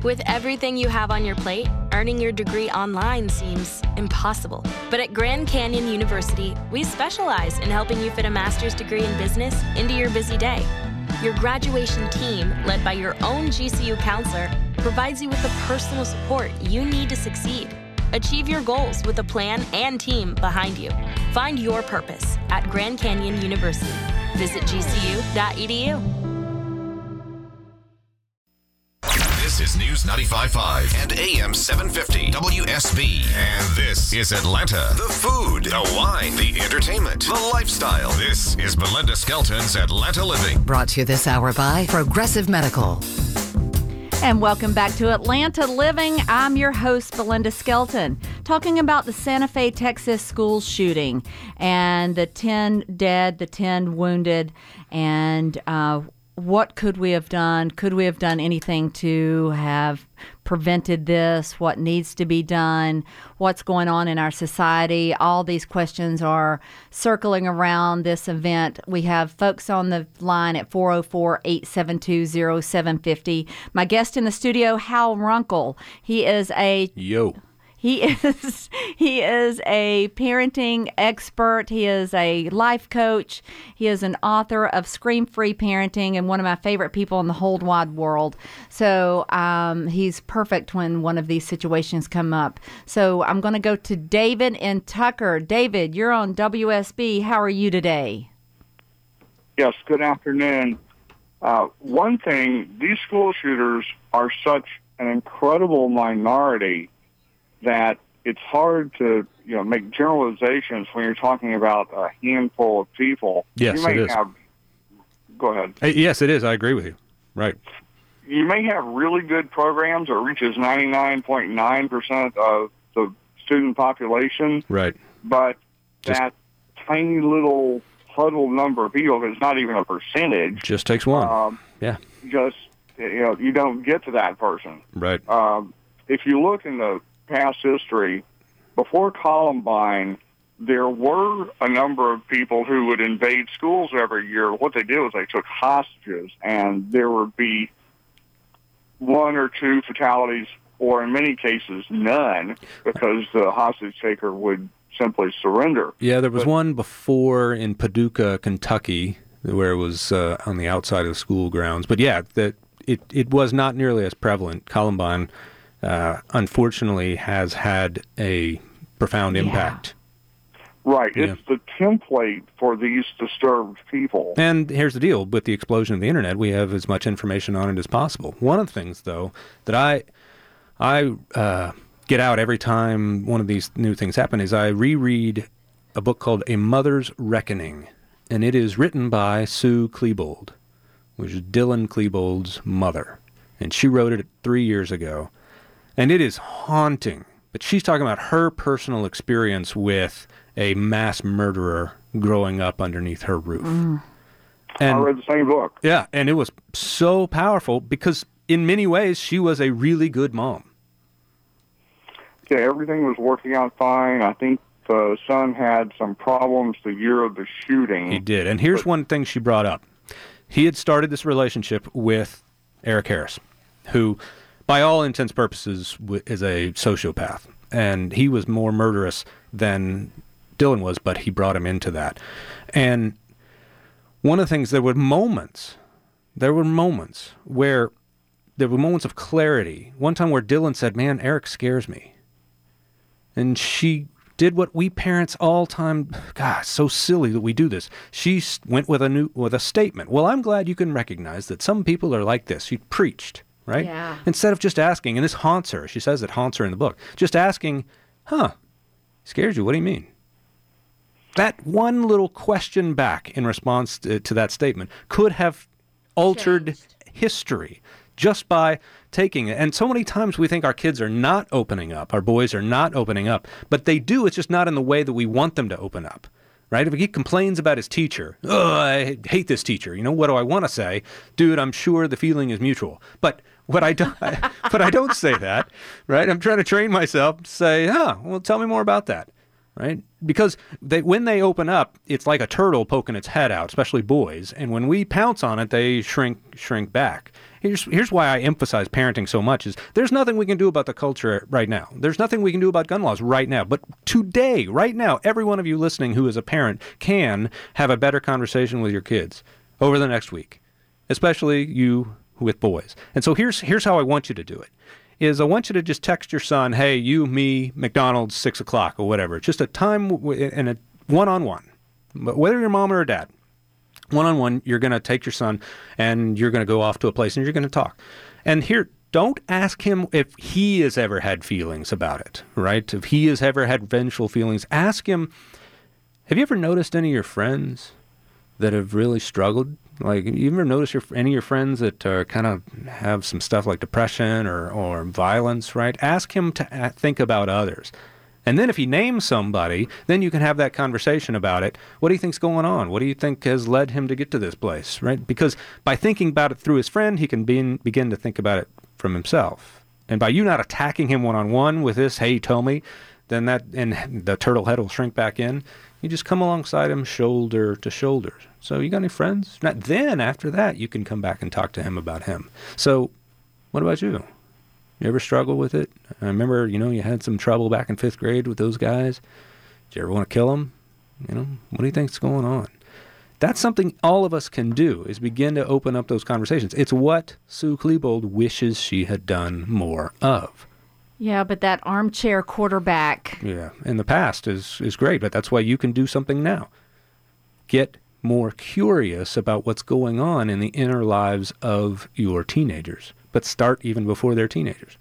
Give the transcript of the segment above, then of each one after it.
With everything you have on your plate, earning your degree online seems impossible. But at Grand Canyon University, we specialize in helping you fit a master's degree in business into your busy day. Your graduation team, led by your own GCU counselor, provides you with the personal support you need to succeed. Achieve your goals with a plan and team behind you. Find your purpose at Grand Canyon University. Visit gcu.edu. This is News 95.5 and AM 750 WSB. And this is Atlanta. The food, the wine, the entertainment, the lifestyle. This is Belinda Skelton's Atlanta Living. Brought to you this hour by Progressive Medical. And welcome back to Atlanta Living. I'm your host, Belinda Skelton, talking about the Santa Fe, Texas school shooting and the 10 dead, the 10 wounded, and what could we have done? Could we have done anything to have prevented this? What needs to be done? What's going on in our society? All these questions are circling around this event. We have folks on the line at 404-872-0750. My guest in the studio, Hal Runkle. He is a... He is a parenting expert. He is a life coach. He is an author of Scream Free Parenting and one of my favorite people in the whole wide world. So he's perfect when one of these situations come up. So I'm going to go to David in Tucker. David, you're on WSB. How are you today? Yes, good afternoon. One thing, these school shooters are such an incredible minority that it's hard to, make generalizations when you're talking about a handful of people. Yes, it is. Go ahead. Yes, it is. I agree with you. Right. You may have really good programs that reaches 99.9% of the student population. Right. But that tiny little huddled number of people, it's not even a percentage. Just takes one. You don't get to that person. Right. If you look in the past history, before Columbine, there were a number of people who would invade schools every year. What they did was they took hostages, and there would be one or two fatalities, or in many cases, none, because the hostage taker would simply surrender. Yeah, there was one before in Paducah, Kentucky, where it was on the outside of the school grounds. But yeah, it was not nearly as prevalent. Columbine unfortunately has had a profound impact. Right. Yeah. It's the template for these disturbed people. And here's the deal. With the explosion of the internet, we have as much information on it as possible. One of the things, though, that I get out every time one of these new things happen is I reread a book called A Mother's Reckoning, and it is written by Sue Klebold, which is Dylan Klebold's mother. And she wrote it 3 years ago. And it is haunting, but she's talking about her personal experience with a mass murderer growing up underneath her roof. And I read the same book. Yeah, and it was so powerful because in many ways she was a really good mom. Yeah, everything was working out fine. I think the son had some problems the year of the shooting. He did, and here's one thing she brought up. He had started this relationship with Eric Harris, who, by all intents and purposes, is a sociopath. And he was more murderous than Dylan was, but he brought him into that. And one of the things, there were moments of clarity. One time where Dylan said, "Man, Eric scares me." And she did what we parents all time, God, so silly that we do this. She went with a statement. Well, I'm glad you can recognize that some people are like this. She preached. Right? Yeah. Instead of just asking, and this haunts her. She says it haunts her in the book. Just asking, scares you? What do you mean? That one little question back in response to that statement could have altered history just by taking it. And so many times we think our kids are not opening up, our boys are not opening up, but they do. It's just not in the way that we want them to open up. Right? If he complains about his teacher, I hate this teacher. What do I want to say? Dude, I'm sure the feeling is mutual. But I don't say that, right? I'm trying to train myself to say, well, tell me more about that. right? Because when they open up, it's like a turtle poking its head out, especially boys. And when we pounce on it, they shrink back. Here's why I emphasize parenting so much is there's nothing we can do about the culture right now. There's nothing we can do about gun laws right now. But today, right now, every one of you listening who is a parent can have a better conversation with your kids over the next week, especially you with boys. And so here's how I want you to do it. I want you to just text your son, hey, you, me, McDonald's, 6 o'clock or whatever. Just a time and a one-on-one, whether you're mom or dad. One-on-one, you're going to take your son and you're going to go off to a place and you're going to talk. And here, don't ask him if he has ever had feelings about it, right? If he has ever had vengeful feelings, ask him, have you ever noticed any of your friends that have really struggled? Like, you ever notice any of your friends that kind of have some stuff like depression or violence, right? Ask him to think about others. And then if he names somebody, then you can have that conversation about it. What do you think's going on? What do you think has led him to get to this place, right? Because by thinking about it through his friend, he can begin to think about it from himself. And by you not attacking him one-on-one with this, hey, tell me, then and the turtle head will shrink back in. You just come alongside him shoulder to shoulder. So you got any friends? Then after that, you can come back and talk to him about him. So what about you? You ever struggle with it? I remember, you had some trouble back in 5th grade with those guys. Did you ever want to kill them? What do you think's going on? That's something all of us can do, is begin to open up those conversations. It's what Sue Klebold wishes she had done more of. Yeah, but that armchair quarterback. Yeah, in the past is great, but that's why you can do something now. Get more curious about what's going on in the inner lives of your teenagers, but start even before they're teenagers.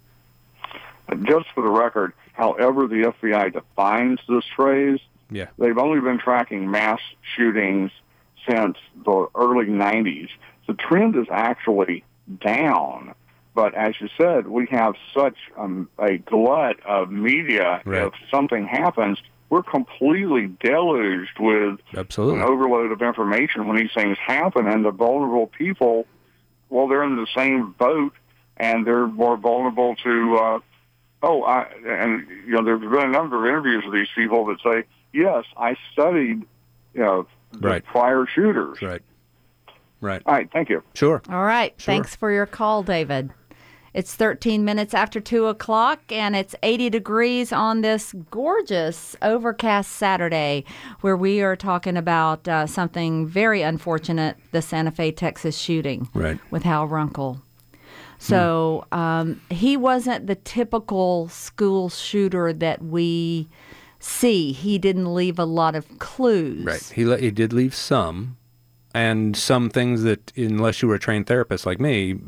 Just for the record, however the FBI defines this phrase, they've only been tracking mass shootings since the early 90s. The trend is actually down. But as you said, we have such a glut of media. Right. If something happens, we're completely deluged with an overload of information when these things happen. And the vulnerable people, well, they're in the same boat, and they're more vulnerable to, there's been a number of interviews with these people that say, yes, I studied, the prior shooters. Right. All right, thank you. Sure. All right, thanks for your call, David. It's 13 minutes after 2 o'clock, and it's 80 degrees on this gorgeous overcast Saturday, where we are talking about something very unfortunate, the Santa Fe, Texas shooting with Hal Runkle. So he wasn't the typical school shooter that we see. He didn't leave a lot of clues. Right. He did leave some, and some things that, unless you were a trained therapist like me,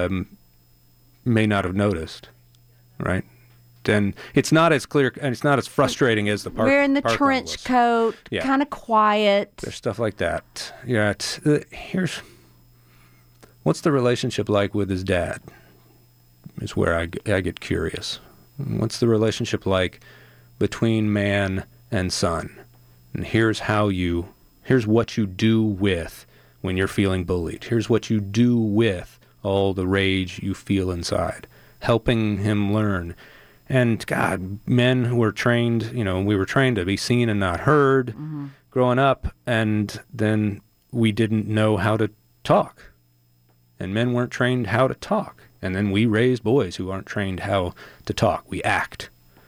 may not have noticed, right? And it's not as clear, and it's not as frustrating as the park. Wearing the trench coat, kind of quiet. There's stuff like that. Yeah. Here's what's the relationship like with his dad? Is where I get curious. What's the relationship like between man and son? And here's what you do with when you're feeling bullied. Here's what you do with all the rage you feel inside, helping him learn. And God, men who were trained, we were trained to be seen and not heard growing up, and then we didn't know how to talk. And men weren't trained how to talk. And then we raised boys who aren't trained how to talk. We act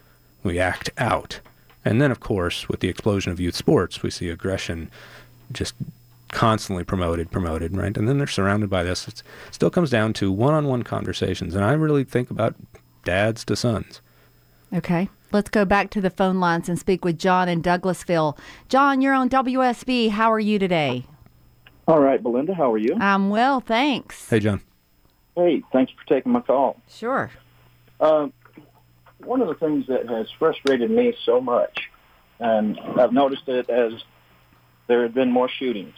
out. And then, of course, with the explosion of youth sports, we see aggression just constantly promoted, right? And then they're surrounded by this. It still comes down to one-on-one conversations. And I really think about dads to sons. Okay. Let's go back to the phone lines and speak with John in Douglasville. John, you're on WSB. How are you today? All right, Belinda, how are you? I'm well, thanks. Hey, John. Hey, thanks for taking my call. Sure. One of the things that has frustrated me so much, and I've noticed it as there have been more shootings,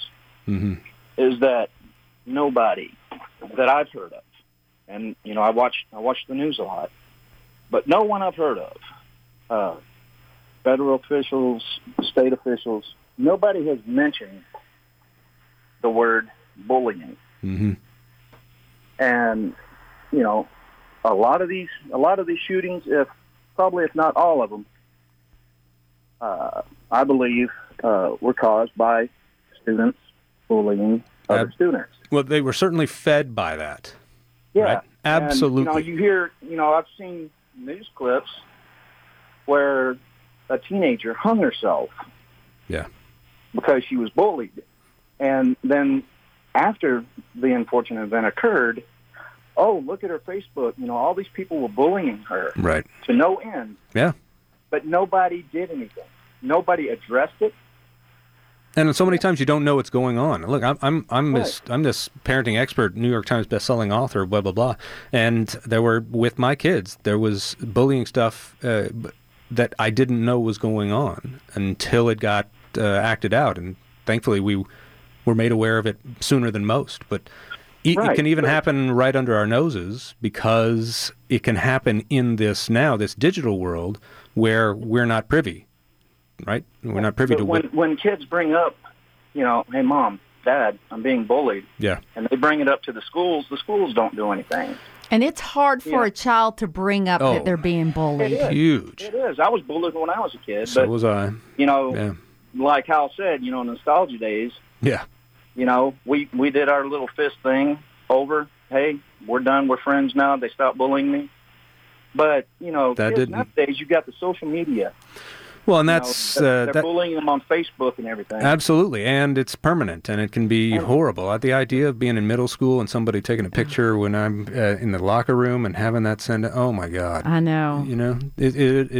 is that nobody that I've heard of, and I watch the news a lot, but no one I've heard of, federal officials, state officials, nobody has mentioned the word bullying. And a lot of these shootings, if not all of them, I believe, were caused by students bullying other students. Well, they were certainly fed by that. Yeah. Right? Absolutely. And, you hear, I've seen news clips where a teenager hung herself. Yeah. Because she was bullied. And then after the unfortunate event occurred, oh, look at her Facebook. All these people were bullying her. Right. To no end. Yeah. But nobody did anything. Nobody addressed it. And so many times you don't know what's going on. Look, I'm this parenting expert, New York Times best-selling author, blah blah blah. And with my kids, there was bullying stuff that I didn't know was going on until it got acted out. And thankfully, we were made aware of it sooner than most. But it can even happen right under our noses, because it can happen in this digital world where we're not privy. Right? We're not privy to when kids bring up, hey, Mom, Dad, I'm being bullied. Yeah. And they bring it up to the schools don't do anything. And it's hard for a child to bring up that they're being bullied. It is. Huge. It is. I was bullied when I was a kid. So was I. Like Hal said, nostalgia days. Yeah. We did our little fist thing over. Hey, we're done. We're friends now. They stopped bullying me. But, kids nowadays, you got the social media. Well, and that's they're bullying them on Facebook and everything. Absolutely, and it's permanent, and it can be horrible. The idea of being in middle school and somebody taking a picture when I'm in the locker room and having that send, oh my God! I know. It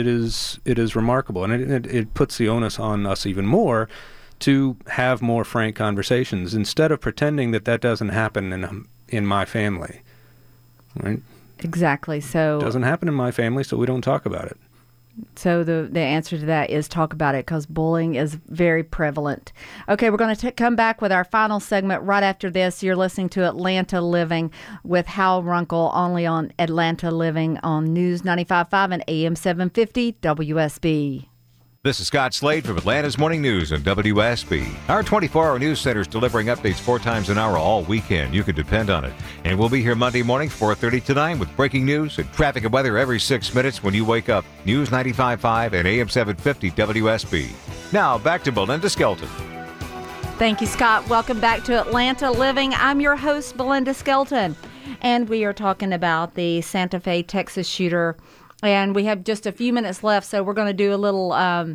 is remarkable, and it puts the onus on us even more to have more frank conversations instead of pretending that doesn't happen in my family. Right? Exactly. So it doesn't happen in my family, so we don't talk about it. So the answer to that is talk about it, because bullying is very prevalent. Okay, we're going to come back with our final segment right after this. You're listening to Atlanta Living with Hal Runkle, only on Atlanta Living on News 95.5 and AM 750 WSB. This is Scott Slade from Atlanta's Morning News on WSB. Our 24-hour news center is delivering updates 4 times an hour all weekend. You can depend on it. And we'll be here Monday morning, 4:30 to 9, with breaking news and traffic and weather every 6 minutes when you wake up. News 95.5 and AM 750 WSB. Now, back to Belinda Skelton. Thank you, Scott. Welcome back to Atlanta Living. I'm your host, Belinda Skelton. And we are talking about the Santa Fe, Texas shooter. And we have just a few minutes left, so we're going to do a little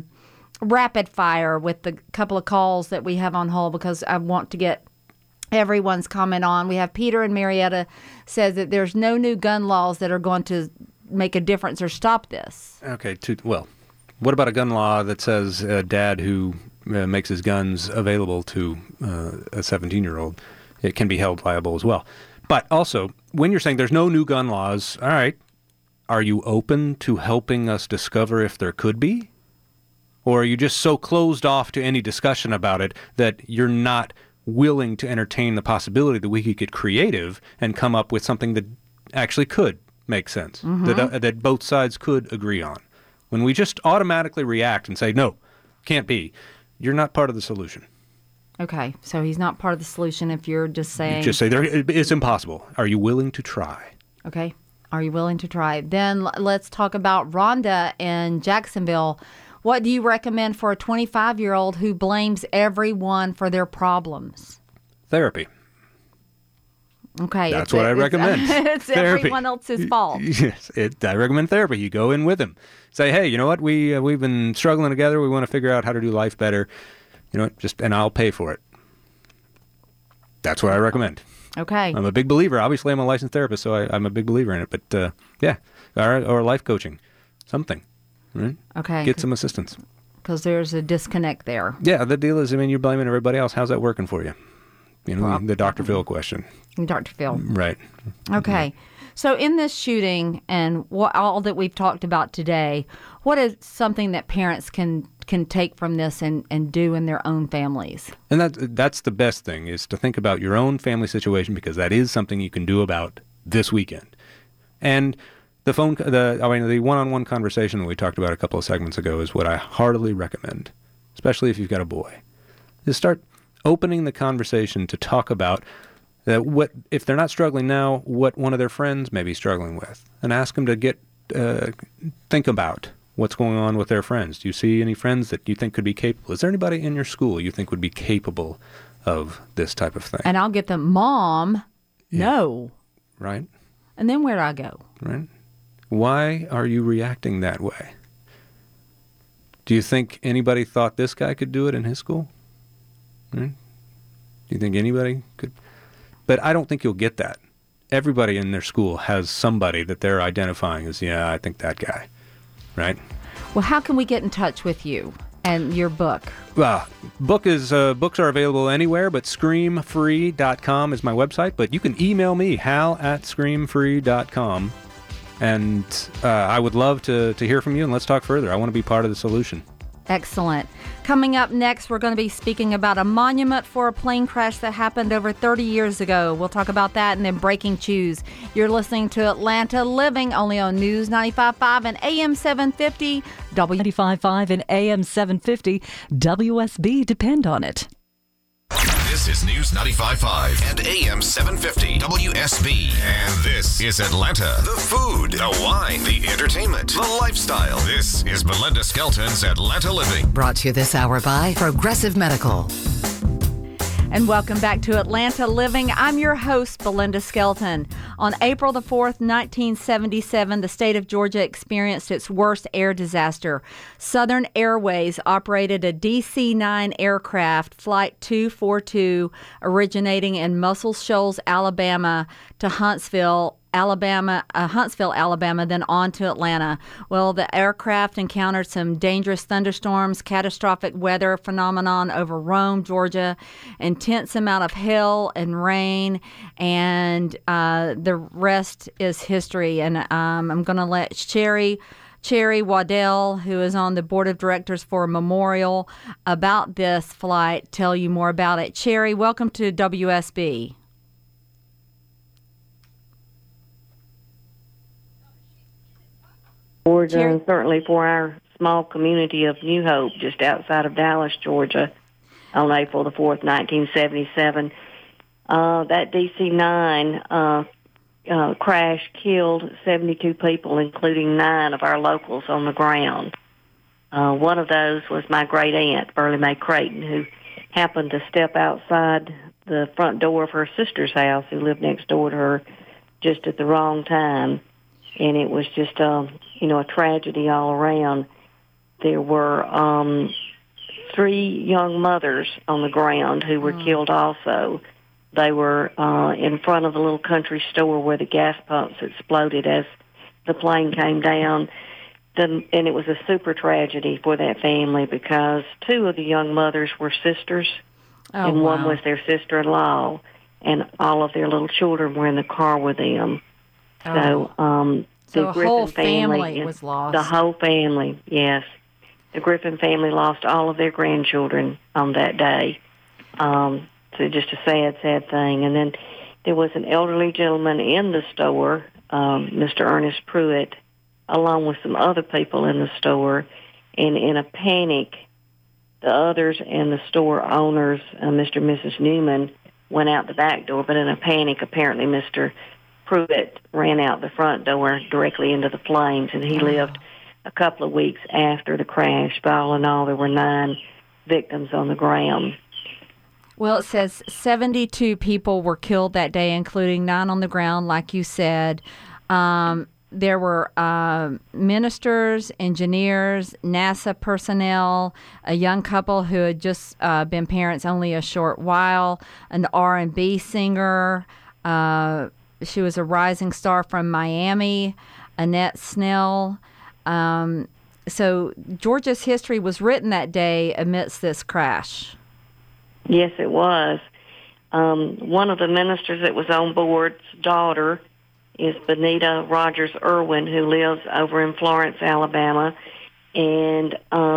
rapid fire with the couple of calls that we have on hold, because I want to get everyone's comment on. We have Peter in Marietta says that there's no new gun laws that are going to make a difference or stop this. Okay, well, what about a gun law that says a dad who makes his guns available to a 17-year-old, it can be held liable as well? But also, when you're saying there's no new gun laws, all right, are you open to helping us discover if there could be? Or are you just so closed off to any discussion about it that you're not willing to entertain the possibility that we could get creative and come up with something that actually could make sense, that both sides could agree on? When we just automatically react and say, no, can't be, you're not part of the solution. Okay, so he's not part of the solution if you're just saying... You just say, it's impossible. Are you willing to try? Okay. Are you willing to try? Then let's talk about Rhonda in Jacksonville. What do you recommend for a 25-year-old who blames everyone for their problems? Therapy. Okay. That's what I recommend. It's therapy. Everyone else's fault. Yes, I recommend therapy. You go in with them. Say, hey, you know what? We've been struggling together. We want to figure out how to do life better. You know what? And I'll pay for it. That's what I recommend. Okay. I'm a big believer. Obviously, I'm a licensed therapist, so I'm a big believer in it. But, yeah, or life coaching, something. Right? Okay. Get some assistance. Because there's a disconnect there. Yeah, the deal is, you're blaming everybody else. How's that working for you? The Dr. Phil question. Dr. Phil. Right. Okay. So in this shooting and all that we've talked about today, what is something that parents can take from this and do in their own families? And that's the best thing, is to think about your own family situation, because that is something you can do about this weekend. And the one-on-one conversation that we talked about a couple of segments ago is what I heartily recommend, especially if you've got a boy, is start opening the conversation to talk about what, if they're not struggling now, what one of their friends may be struggling with, and ask them to think about what's going on with their friends? Do you see any friends that you think could be capable? Is there anybody in your school you think would be capable of this type of thing? And I'll get them, Mom, no. Right? And then where do I go? Right? Why are you reacting that way? Do you think anybody thought this guy could do it in his school? Right? Do you think anybody could? But I don't think you'll get that. Everybody in their school has somebody that they're identifying as, yeah, I think that guy. Right? Well, how can we get in touch with you and your book? Well, books are available anywhere, but screamfree.com is my website. But you can email me, hal@screamfree.com. And I would love to hear from you, and let's talk further. I want to be part of the solution. Excellent. Coming up next, we're going to be speaking about a monument for a plane crash that happened over 30 years ago. We'll talk about that and then breaking news. You're listening to Atlanta Living, only on News 95.5 and AM 750. W95.5 and AM 750. WSB, depend on it. This is News 95.5 and AM 750 WSB. And this is Atlanta. The food, the wine, the entertainment, the lifestyle. This is Belinda Skelton's Atlanta Living. Brought to you this hour by Progressive Medical. And welcome back to Atlanta Living. I'm your host, Belinda Skelton. On April the 4th, 1977, the state of Georgia experienced its worst air disaster. Southern Airways operated a DC-9 aircraft, Flight 242, originating in Muscle Shoals, Alabama, to Huntsville, Alabama, then on to Atlanta. Well, the aircraft encountered some dangerous thunderstorms, catastrophic weather phenomenon over Rome, Georgia, intense amount of hail and rain, and the rest is history. And I'm going to let Cherry Waddell, who is on the board of directors for Memorial about this flight, tell you more about it. Cherry, welcome to WSB. Georgia, and certainly for our small community of New Hope, just outside of Dallas, Georgia, on April the 4th, 1977. That DC-9 crash killed 72 people, including 9 of our locals on the ground. One of those was my great aunt, Burley Mae Creighton, who happened to step outside the front door of her sister's house, who lived next door to her, just at the wrong time. And it was just, a tragedy all around. There were 3 young mothers on the ground who were killed also. They were in front of the little country store where the gas pumps exploded as the plane came down. And it was a super tragedy for that family because 2 of the young mothers were sisters, and one was their sister-in-law, and all of their little children were in the car with them. So the whole Griffin family was lost. The whole family, yes. The Griffin family lost all of their grandchildren on that day. So just a sad, sad thing. And then there was an elderly gentleman in the store, Mr. Ernest Pruitt, along with some other people in the store. And in a panic, the others and the store owners, Mr. and Mrs. Newman, went out the back door. But in a panic, apparently Mr. Pruitt ran out the front door directly into the flames, and he lived a couple of weeks after the crash. But all in all, there were 9 victims on the ground. Well, it says 72 people were killed that day, including 9 on the ground, like you said. There were ministers, engineers, NASA personnel, a young couple who had just been parents only a short while, an R&B singer. She was a rising star from Miami, Annette Snell. So Georgia's history was written that day amidst this crash. Yes, it was. One of the ministers that was on board's daughter is Benita Rogers Irwin, who lives over in Florence, Alabama. And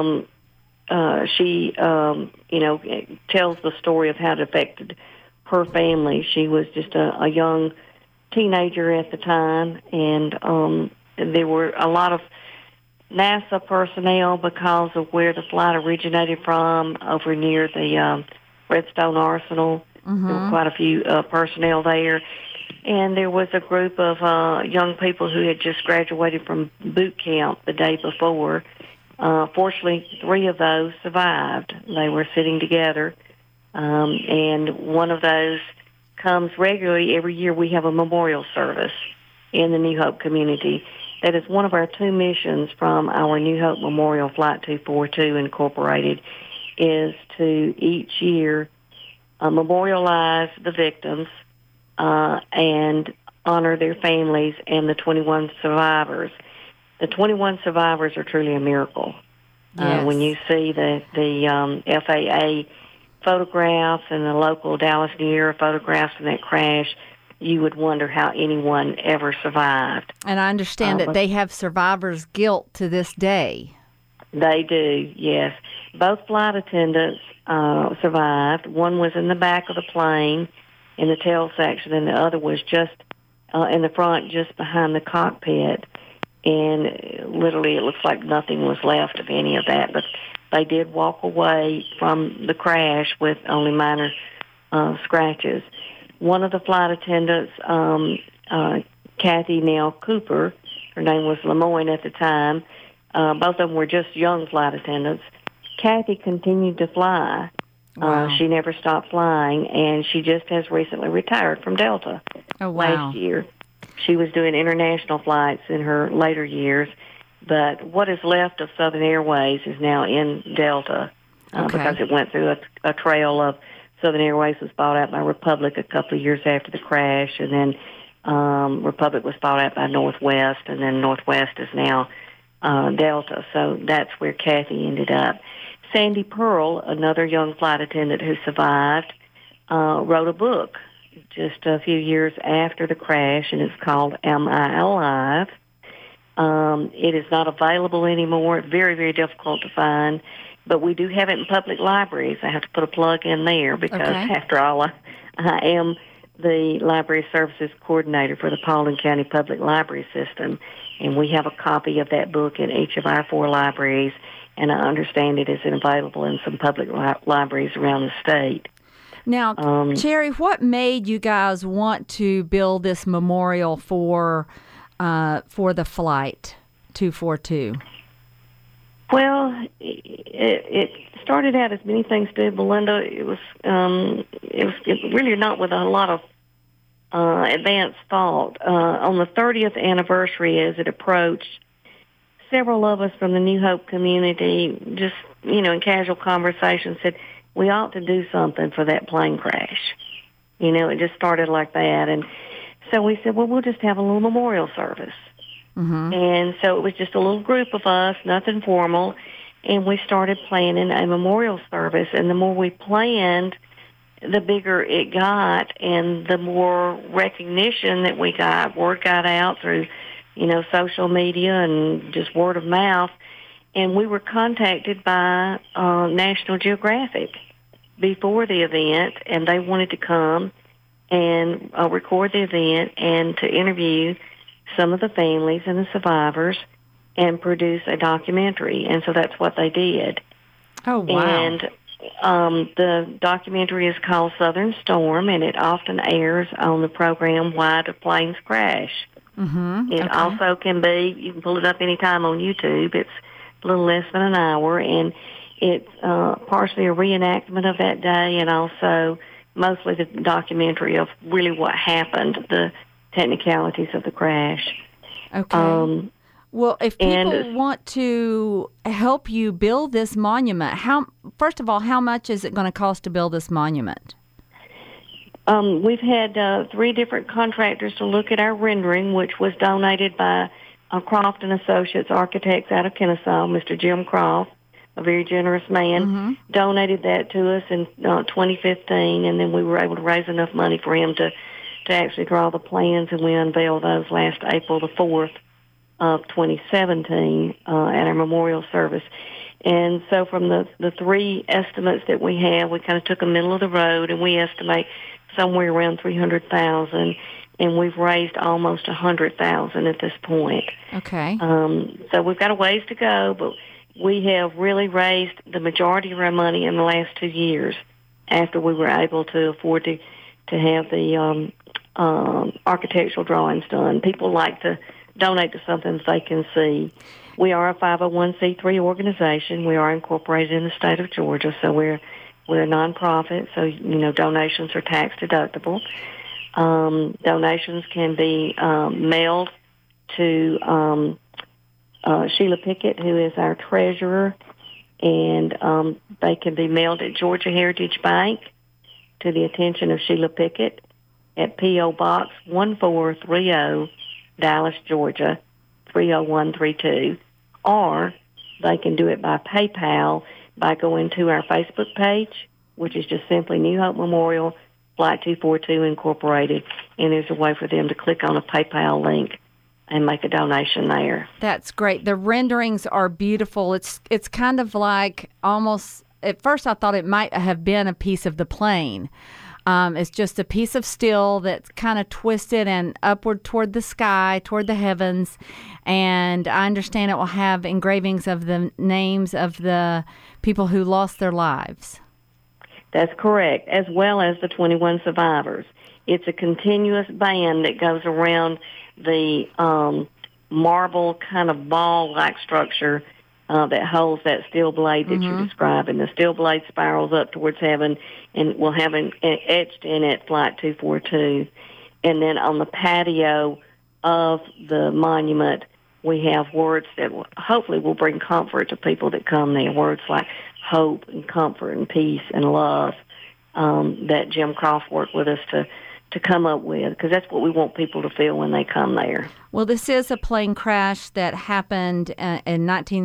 she, tells the story of how it affected her family. She was just a young teenager at the time, and there were a lot of NASA personnel because of where the flight originated from, over near the Redstone Arsenal. There were quite a few personnel there. and there was a group of young people who had just graduated from boot camp the day before. Fortunately, 3 of those survived. They were sitting together, and one of those comes regularly. Every year we have a memorial service in the New Hope community. That is one of our 2 missions from our New Hope Memorial Flight 242 Incorporated, is to each year memorialize the victims and honor their families and the 21 survivors. The 21 survivors are truly a miracle. Yes. When you see the FAA photographs and the local Dallas New Era photographs from that crash, you would wonder how anyone ever survived. And I understand that they have survivor's guilt to this day. They do, yes. Both flight attendants survived. One was in the back of the plane in the tail section, and the other was just in the front, just behind the cockpit. And literally it looks like nothing was left of any of that. But they did walk away from the crash with only minor scratches. One of the flight attendants, Kathy Nell Cooper, her name was Lemoyne at the time. Both of them were just young flight attendants. Kathy continued to fly. Wow. She never stopped flying, and she just has recently retired from Delta last year. She was doing international flights in her later years, but what is left of Southern Airways is now in Delta because it went through a trail of Southern Airways was bought out by Republic a couple of years after the crash, and then Republic was bought out by Northwest, and then Northwest is now Delta. So that's where Kathy ended up. Sandy Pearl, another young flight attendant who survived, wrote a book just a few years after the crash, and it's called Am I Alive? It is not available anymore. It's very, very difficult to find, but we do have it in public libraries. I have to put a plug in there because, after all, I am the Library Services Coordinator for the Paulding County Public Library System, and we have a copy of that book in each of our 4 libraries, and I understand it is available in some public libraries around the state. Now, Cherry, what made you guys want to build this memorial for the Flight 242? Well, it started out as many things do, Belinda. It was really not with a lot of advanced thought. On the 30th anniversary, as it approached, several of us from the New Hope community, just in casual conversation, said we ought to do something for that plane crash. It just started like that, and so we said, well, we'll just have a little memorial service. Mm-hmm. And so it was just a little group of us, nothing formal, and we started planning a memorial service. And the more we planned, the bigger it got, and the more recognition that we got. Word got out through, social media and just word of mouth. And we were contacted by National Geographic before the event, and they wanted to come and record the event and to interview some of the families and the survivors and produce a documentary. And so that's what they did. Oh, wow. And the documentary is called Southern Storm, and it often airs on the program Why Do Planes Crash? Mm-hmm. It also can be, you can pull it up anytime on YouTube. It's a little less than an hour, and it's partially a reenactment of that day and also mostly the documentary of really what happened, the technicalities of the crash. Okay. Well, if people want to help you build this monument, first of all, how much is it going to cost to build this monument? We've had 3 different contractors to look at our rendering, which was donated by Croft and Associates Architects out of Kennesaw. Mr. Jim Croft, a very generous man, donated that to us in 2015, and then we were able to raise enough money for him to actually draw the plans, and we unveiled those last April the 4th of 2017 at our memorial service. And so from the 3 estimates that we have, we kind of took a middle of the road, and we estimate somewhere around $300,000, and we've raised almost $100,000 at this point. Okay. So we've got a ways to go, but we have really raised the majority of our money in the last 2 years after we were able to afford to have the architectural drawings done. People like to donate to something that they can see. We are a 501c3 organization. We are incorporated in the state of Georgia, so we're a nonprofit. So donations are tax deductible. Donations can be mailed to Sheila Pickett, who is our treasurer, and they can be mailed at Georgia Heritage Bank to the attention of Sheila Pickett at P.O. Box 1430, Dallas, Georgia, 30132. Or they can do it by PayPal by going to our Facebook page, which is just simply New Hope Memorial, Flight 242 Incorporated, and there's a way for them to click on a PayPal link and make a donation there. That's great. The renderings are beautiful. It's kind of like almost, at first I thought it might have been a piece of the plane. It's just a piece of steel that's kind of twisted and upward toward the sky, toward the heavens. And I understand it will have engravings of the names of the people who lost their lives. That's correct, as well as the 21 survivors. It's a continuous band that goes around the marble kind of ball-like structure that holds that steel blade that you're describing. The steel blade spirals up towards heaven and will have etched in it Flight 242. And then on the patio of the monument, we have words that hopefully will bring comfort to people that come there, words like hope and comfort and peace and love that Jim Croft worked with us to come up with, because that's what we want people to feel when they come there. Well, this is a plane crash that happened in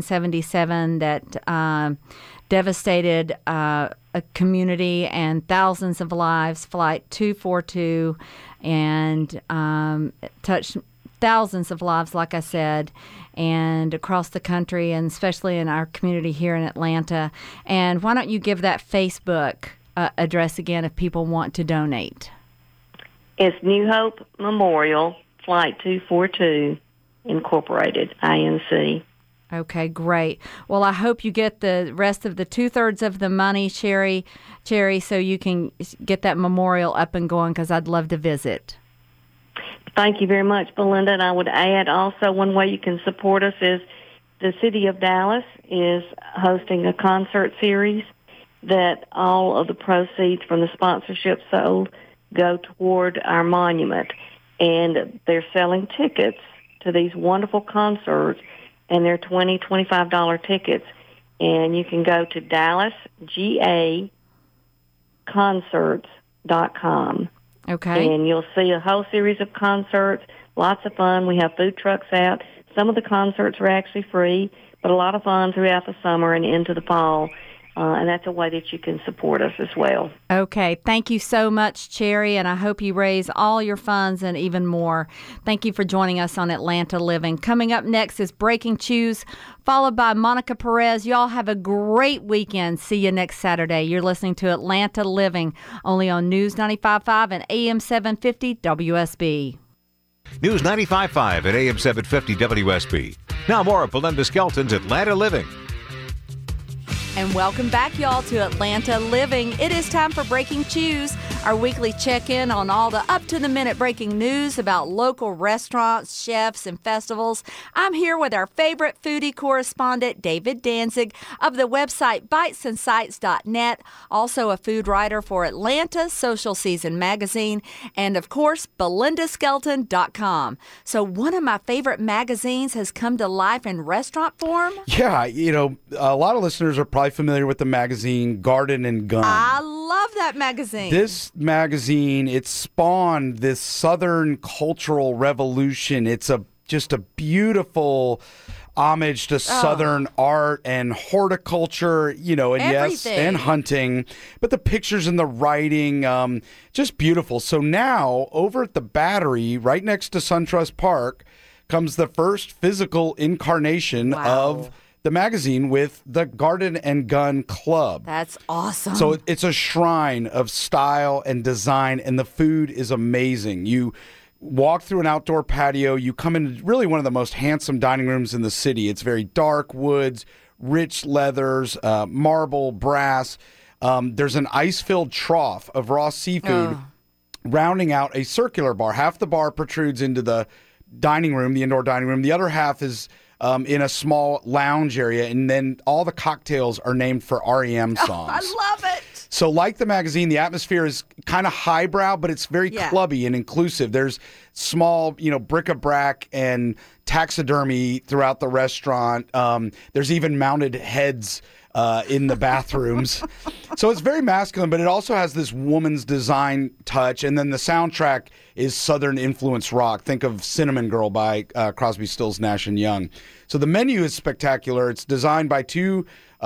1977 that devastated a community and thousands of lives, Flight 242, and touched thousands of lives, like I said, and across the country, and especially in our community here in Atlanta. And why don't you give that Facebook address again if people want to donate? It's New Hope Memorial, Flight 242, Incorporated, INC. Okay, great. Well, I hope you get the rest of the 2/3 of the money, Cherry, so you can get that memorial up and going, because I'd love to visit. Thank you very much, Belinda. And I would add also one way you can support us is the City of Dallas is hosting a concert series that all of the proceeds from the sponsorship sold go toward our monument. And they're selling tickets to these wonderful concerts, and they're $20, $25 tickets. And you can go to DallasGAConcerts.com. Okay. And you'll see a whole series of concerts, lots of fun. We have food trucks out. Some of the concerts are actually free, but a lot of fun throughout the summer and into the fall. And that's a way that you can support us as well. Okay. Thank you so much, Cherry, and I hope you raise all your funds and even more. Thank you for joining us on Atlanta Living. Coming up next is Breaking Choose, followed by Monica Perez. Y'all have a great weekend. See you next Saturday. You're listening to Atlanta Living, only on News 95.5 and AM 750 WSB. News 95.5 at AM 750 WSB. Now more of Belinda Skelton's Atlanta Living. And welcome back, y'all, to Atlanta Living. It is time for Breaking Choose, our weekly check-in on all the up-to-the-minute breaking news about local restaurants, chefs, and festivals. I'm here with our favorite foodie correspondent, David Danzig, of the website bitesandsights.net, also a food writer for Atlanta Social Season magazine, and, of course, belindaskelton.com. So one of my favorite magazines has come to life in restaurant form. Yeah, a lot of listeners are probably familiar with the magazine Garden and Gun. I love that magazine. This magazine, it spawned this Southern cultural revolution. It's just a beautiful homage to Southern art and horticulture, and yes, and hunting. But the pictures and the writing, just beautiful. So now, over at the Battery, right next to SunTrust Park, comes the first physical incarnation of the magazine with the Garden and Gun Club. That's awesome. So it's a shrine of style and design, and the food is amazing. You walk through an outdoor patio. You come into really one of the most handsome dining rooms in the city. It's very dark woods, rich leathers, marble, brass. There's an ice-filled trough of raw seafood rounding out a circular bar. Half the bar protrudes into the dining room, the indoor dining room. The other half is in a small lounge area, and then all the cocktails are named for REM songs. I love it. So like the magazine, the atmosphere is kind of highbrow, but it's very clubby and inclusive. There's small, bric-a-brac and taxidermy throughout the restaurant. There's even mounted heads in the bathrooms. So it's very masculine, but it also has this woman's design touch. And then the soundtrack is Southern influence rock. Think of Cinnamon Girl by Crosby, Stills, Nash & Young. So the menu is spectacular. It's designed by two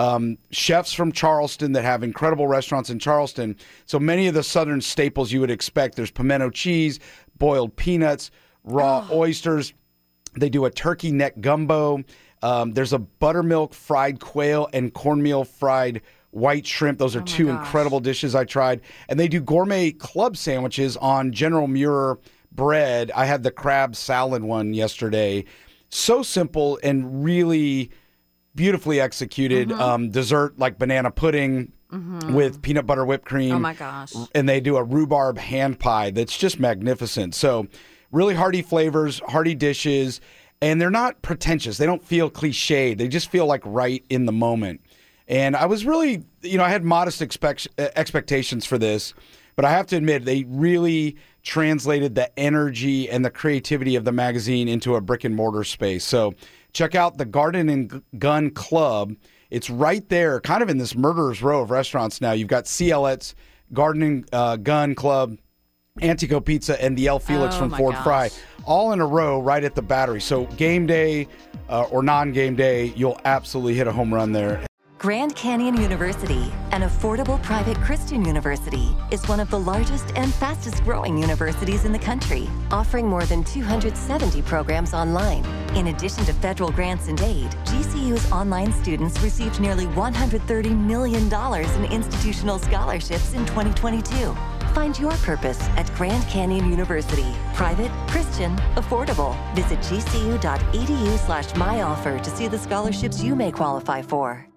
chefs from Charleston that have incredible restaurants in Charleston. So many of the Southern staples you would expect. There's pimento cheese, boiled peanuts, raw oysters. They do a turkey neck gumbo. There's a buttermilk fried quail and cornmeal fried white shrimp. Those are two incredible dishes I tried. And they do gourmet club sandwiches on General Muir bread. I had the crab salad one yesterday. So simple and really beautifully executed. Dessert like banana pudding with peanut butter whipped cream. Oh my gosh. And they do a rhubarb hand pie that's just magnificent. So really hearty flavors, hearty dishes, and they're not pretentious. They don't feel cliched. They just feel like right in the moment. And I was really, I had modest expectations for this, but I have to admit they really translated the energy and the creativity of the magazine into a brick and mortar space. So check out the Garden and Gun Club. It's right there, kind of in this murderer's row of restaurants now. You've got C. Ellet's, Garden and Gun Club, Antico Pizza, and the El Felix from Ford Fry, all in a row right at the Battery. So game day or non-game day, you'll absolutely hit a home run there. Grand Canyon University, an affordable private Christian university, is one of the largest and fastest growing universities in the country, offering more than 270 programs online. In addition to federal grants and aid, GCU's online students received nearly $130 million in institutional scholarships in 2022. Find your purpose at Grand Canyon University. Private, Christian, affordable. Visit gcu.edu/myoffer to see the scholarships you may qualify for.